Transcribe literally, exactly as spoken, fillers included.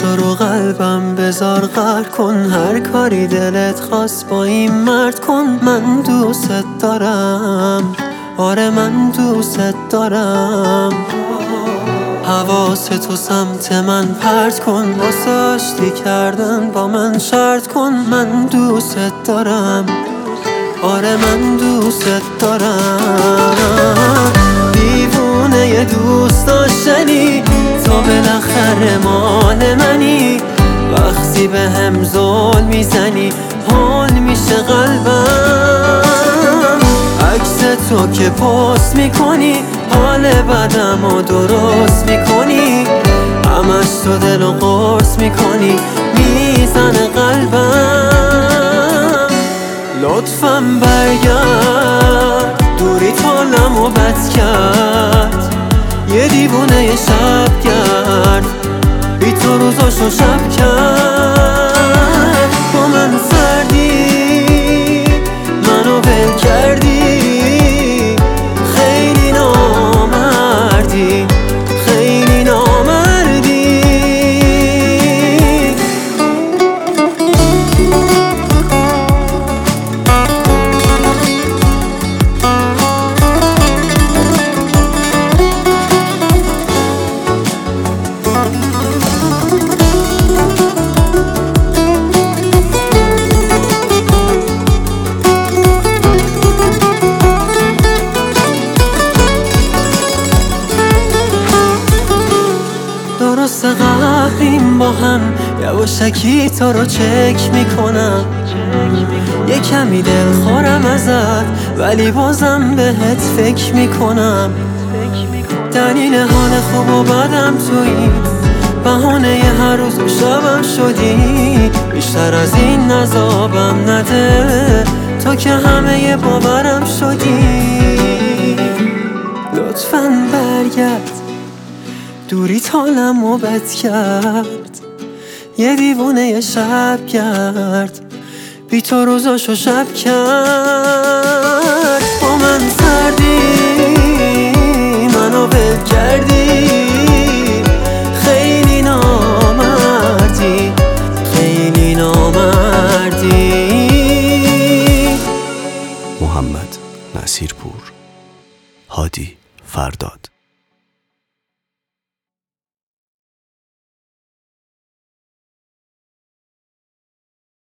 تو رو قلبم بذار غر کن، هر کاری دلت خواست با این مرد کن. من دوست دارم، آره من دوست دارم. حواس تو سمت من پرت کن، واسه آشتی کردن با من شرط کن. من دوست دارم، آره من دوست دارم. دیوونه ی دوست داشتنی، تو بالاخره مال منی. وقتی به هم ظلم میزنی حال میشه قلبم. عکس تو که پست میکنی حال بدمو درست میکنی. همش تو دلو قرص میکنی میزنه قلبم. لطفاً برگرد، دوری حالمو بد کرد. یه دیوونه یه شب گرد، بی تو روزاشو شب کرد. با من سردی، منو ول کردی. خیلی نامردی، خیلی نامردی. درست قهریم با هم، یواشکی تو رو چک میکنم. یه کمی دل خورم ازت ولی بازم بهت فکر میکنم. دلیل حال خوب و بدم تویی، بهانه ی هر روز و شبم شدی. بیشتر از این عذابم نده، تو که همه باورم شدی. لطفاً برگرد، دوری حالمو بد کرد. یه دیوونه یه شب گرد، بی تو روزاشو شب کرد. با من سردی، منو ول کردی. خیلی نامردی، خیلی نامردی. محمد نصیرپور، هادی فرداد.